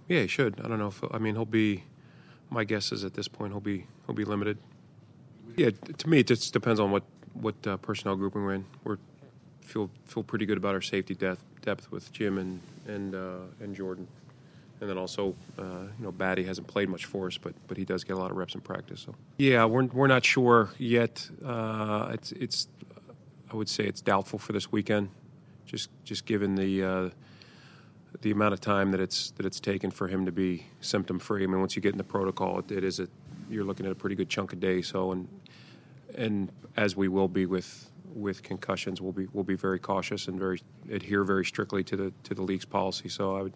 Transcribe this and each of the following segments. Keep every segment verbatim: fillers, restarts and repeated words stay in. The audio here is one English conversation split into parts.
Yeah, he should. I don't know if I mean he'll be. My guess is at this point he'll be he'll be limited. Yeah, to me it just depends on what what uh, personnel grouping we're in. We're feel feel pretty good about our safety depth depth with Jim and and uh, and Jordan, and then also uh, you know Batty hasn't played much for us, but but he does get a lot of reps in practice. So yeah, we're we're not sure yet. Uh, it's it's I would say it's doubtful for this weekend, just just given the. Uh, the amount of time that it's that it's taken for him to be symptom free. I mean, once you get in the protocol, it, it is a you're looking at a pretty good chunk of days. So, and and as we will be with with concussions, we'll be we'll be very cautious and very adhere very strictly to the to the league's policy. So, I would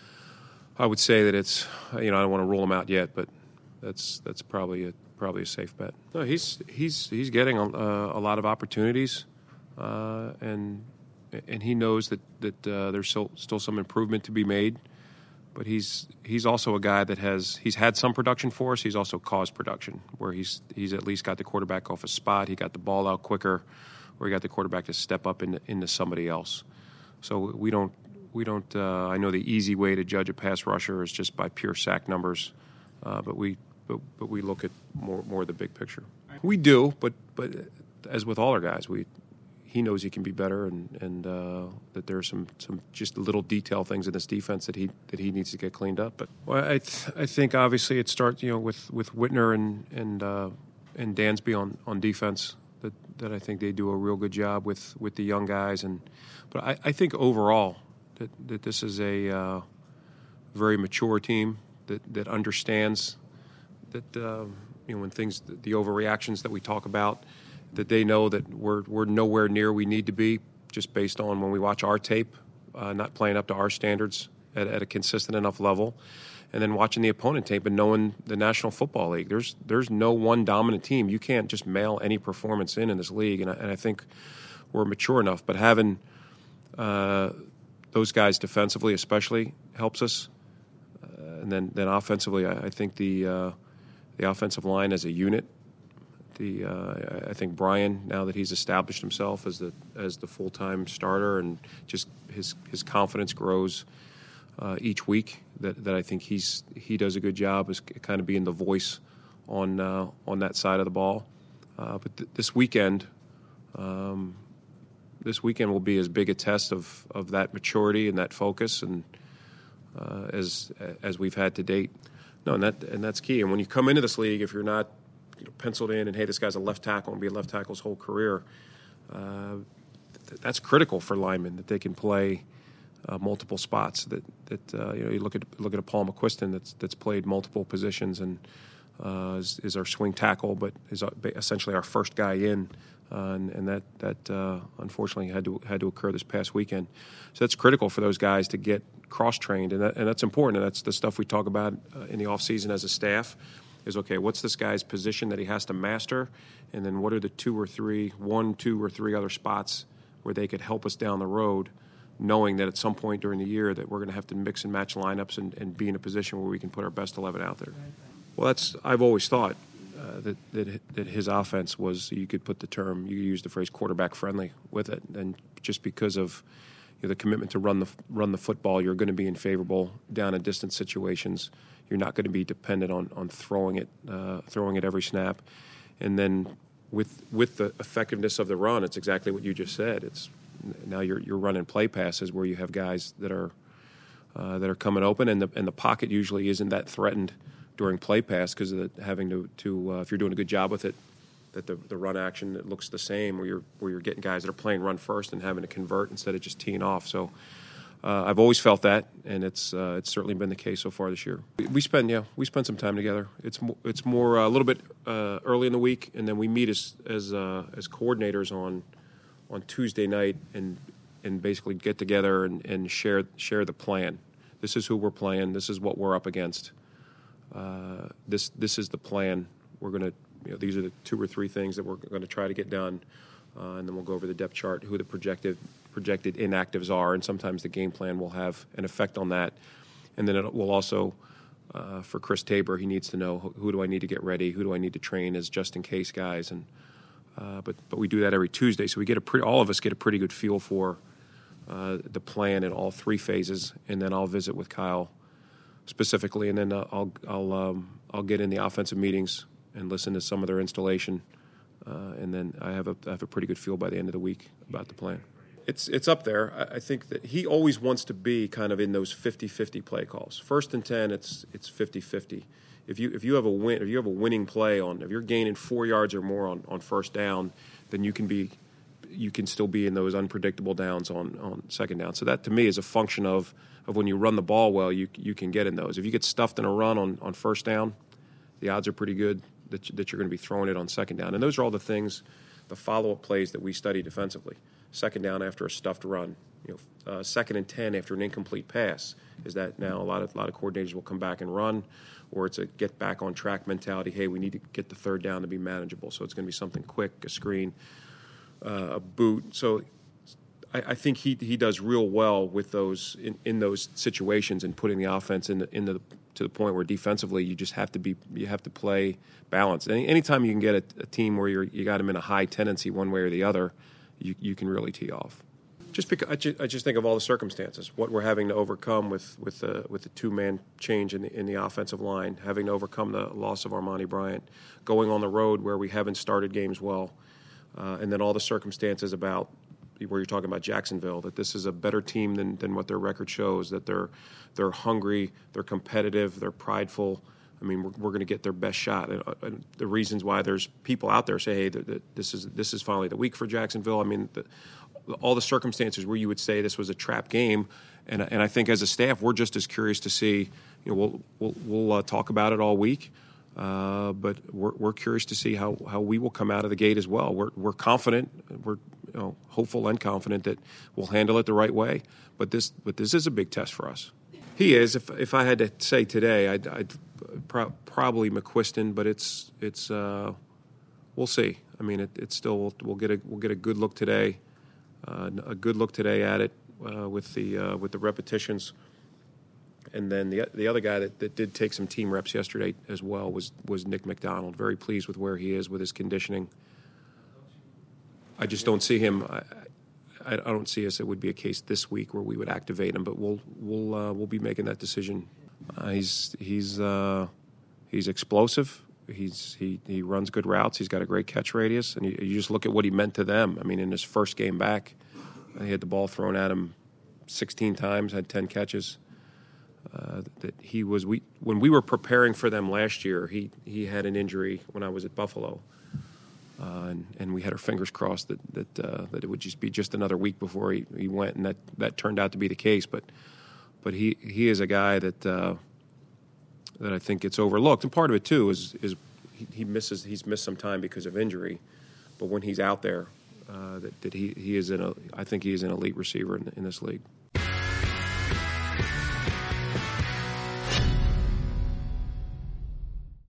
I would say that it's you know I don't want to rule him out yet, but that's that's probably a probably a safe bet. No, he's he's he's getting a, a lot of opportunities, uh, and. And he knows that that uh, there's still, still some improvement to be made, but he's he's also a guy that has he's had some production for us. He's also caused production where he's he's at least got the quarterback off a spot. He got the ball out quicker, or he got the quarterback to step up into, into somebody else. So we don't we don't. Uh, I know the easy way to judge a pass rusher is just by pure sack numbers, uh, but we but, but we look at more more of the big picture. We do, but but as with all our guys, we. He knows he can be better, and and uh, that there are some, some just little detail things in this defense that he that he needs to get cleaned up. But well, I th- I think obviously it starts you know with, with Whitner and and uh, and Dansby on, on defense that, that I think they do a real good job with, with the young guys. And but I, I think overall that, that this is a uh, very mature team that, that understands that uh, you know when things the overreactions that we talk about. That they know that we're we're nowhere near we need to be just based on when we watch our tape, uh, not playing up to our standards at, at a consistent enough level, and then watching the opponent tape and knowing the National Football League. There's there's no one dominant team. You can't just mail any performance in in this league, and I, and I think we're mature enough. But having uh, those guys defensively especially helps us, uh, and then then offensively, I, I think the uh, the offensive line as a unit. The, uh, I think Brian, now that he's established himself as the as the full-time starter, and just his his confidence grows uh, each week. That, that I think he's he does a good job as kind of being the voice on uh, on that side of the ball. Uh, but th- this weekend, um, this weekend will be as big a test of, of that maturity and that focus, and uh, as as we've had to date. No, and that and that's key. And when you come into this league, if you're not You know, penciled in and hey, this guy's a left tackle and be a left tackle his whole career. Uh, th- that's critical for linemen that they can play uh, multiple spots. That that uh, you know you look at look at a Paul McQuiston that's that's played multiple positions and uh, is, is our swing tackle, but is essentially our first guy in, uh, and, and that that uh, unfortunately had to had to occur this past weekend. So that's critical for those guys to get cross trained, and that, and that's important. And that's the stuff we talk about uh, in the off season as a staff. Is okay, what's this guy's position that he has to master, and then what are the two or three, one, two or three other spots where they could help us down the road, knowing that at some point during the year that we're going to have to mix and match lineups and, and be in a position where we can put our best eleven out there. Well, that's I've always thought uh, that, that that his offense was, you could put the term, you could use the phrase quarterback friendly with it, and just because of you know, the commitment to run the run the football, you're going to be in favorable down and distance situations. You're not going to be dependent on, on throwing it, uh, throwing it every snap, and then with with the effectiveness of the run, it's exactly what you just said. It's now you're you're running play passes where you have guys that are uh, that are coming open, and the and the pocket usually isn't that threatened during play pass because of the, having to to uh, if you're doing a good job with it, that the, the run action it looks the same where you're where you're getting guys that are playing run first and having to convert instead of just teeing off. So. Uh, I've always felt that, and it's uh, it's certainly been the case so far this year. We, we spend yeah we spend some time together. It's mo- it's more uh, a little bit uh, early in the week, and then we meet as as uh, as coordinators on on Tuesday night and and basically get together and, and share share the plan. This is who we're playing. This is what we're up against. Uh, this this is the plan. We're gonna you know these are the two or three things that we're going to try to get done, uh, and then we'll go over the depth chart, who the projected. projected inactives are, and sometimes the game plan will have an effect on that. And then it will also, uh, for Chris Tabor, he needs to know who, who do I need to get ready, who do I need to train as just-in-case guys. And uh, but but we do that every Tuesday, so we get a pretty, all of us get a pretty good feel for uh, the plan in all three phases. And then I'll visit with Kyle specifically, and then uh, I'll I'll um, I'll get in the offensive meetings and listen to some of their installation, uh, and then I have a I have a pretty good feel by the end of the week about the plan. It's it's up there. I, I think that he always wants to be kind of in those fifty-fifty play calls. First and ten, it's it's fifty-fifty. If you if you have a win, if you have a winning play on, if you're gaining four yards or more on, on first down, then you can be, you can still be in those unpredictable downs on, on second down. So that to me is a function of of when you run the ball well, you you can get in those. If you get stuffed in a run on, on first down, the odds are pretty good that you, that you're going to be throwing it on second down. And those are all the things, the follow up plays that we study defensively. Second down after a stuffed run, you know, uh, second and ten after an incomplete pass. Is that now a lot of a lot of coordinators will come back and run, or it's a get back on track mentality. Hey, we need to get the third down to be manageable. So it's going to be something quick, a screen, uh, a boot. So I, I think he he does real well with those in, in those situations and putting the offense in the, in the to the point where defensively you just have to be you have to play balanced. Any anytime you can get a, a team where you're you got them in a high tendency one way or the other, you you can really tee off. Just because I just, I just think of all the circumstances, what we're having to overcome with with the with the two man change in the in the offensive line, having to overcome the loss of Armani Bryant, going on the road where we haven't started games well, uh, and then all the circumstances about where you're talking about Jacksonville, that this is a better team than than what their record shows, that they're they're hungry, they're competitive, they're prideful. I mean, we're, we're going to get their best shot. And, and the reasons why there's people out there say, hey, that, that this is this is finally the week for Jacksonville. I mean, the, all the circumstances where you would say this was a trap game, and and I think as a staff we're just as curious to see. You know, we'll we'll, we'll uh, talk about it all week, uh, but we're we're curious to see how, how we will come out of the gate as well. We're we're confident, we're you know, hopeful and confident that we'll handle it the right way. But this but this is a big test for us. He is. If if I had to say today, I'd, I'd pro- probably McQuiston, but it's it's uh, we'll see. I mean, it, it's still we'll, we'll get a we'll get a good look today. Uh, a good look today at it uh, with the uh, with the repetitions, and then the the other guy that, that did take some team reps yesterday as well was was Nick McDonald. Very pleased with where he is with his conditioning. I just don't see him. I, I, I don't see us. It would be a case this week where we would activate him, but we'll we'll uh, we'll be making that decision. Uh, he's he's uh, he's explosive. He's he he runs good routes. He's got a great catch radius, and you, you just look at what he meant to them. I mean, in his first game back, he had the ball thrown at him sixteen times, had ten catches. Uh, that he was we when we were preparing for them last year, he he had an injury when I was at Buffalo, uh, and and we had our fingers crossed that that uh, that it would just be just another week before he, he went, and that, that turned out to be the case. But but he he is a guy that. Uh, that I think gets overlooked, and part of it too is is he, he misses he's missed some time because of injury, but when he's out there, uh, that, that he he is in a I think he is an elite receiver in, in this league.